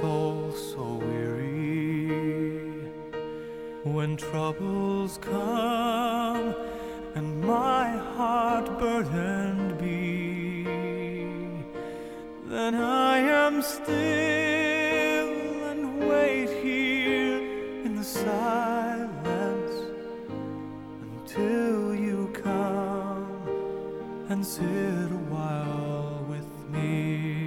soul so weary when troubles come and my heart burdened be, then I am still and wait here in the silence until you come and sit a while with me.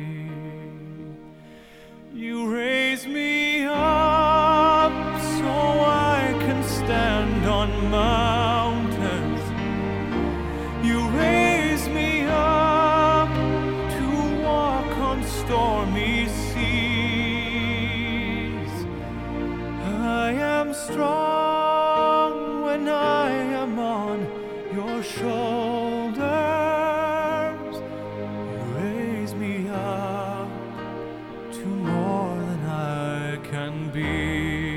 You raise me up so I can stand on mountains. You raise me up to walk on stormy seas. I am strong when I am on your shoulders. You raise me up to more than I can be.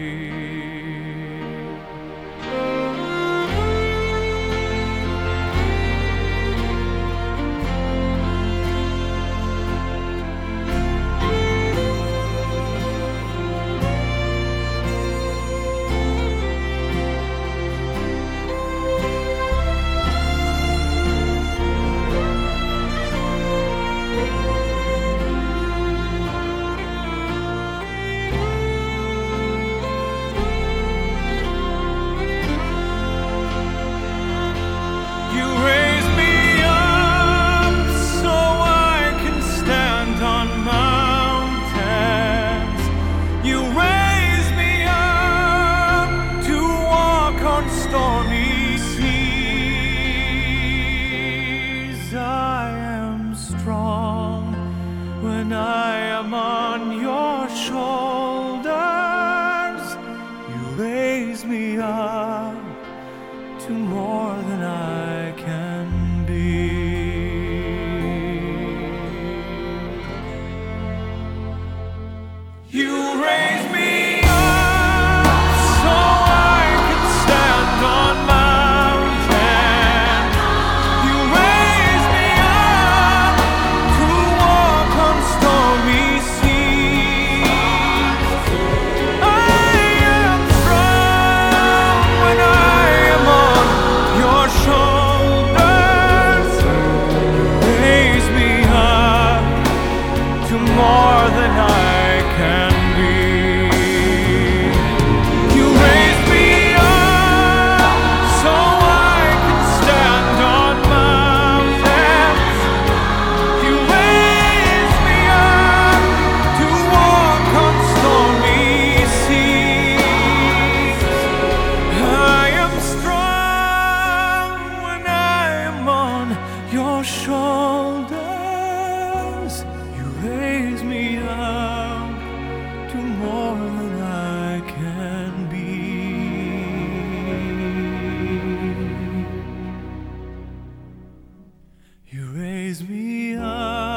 Stormy seas, I am strong when I am on your shoulders. You raise me up to more than I can be. You raise me more than I can be. You raise me up so I can stand on mountains. You raise me up to walk on stormy seas. I am strong when I am on your shoulders. Raise me up to more than I can be. You raise me up.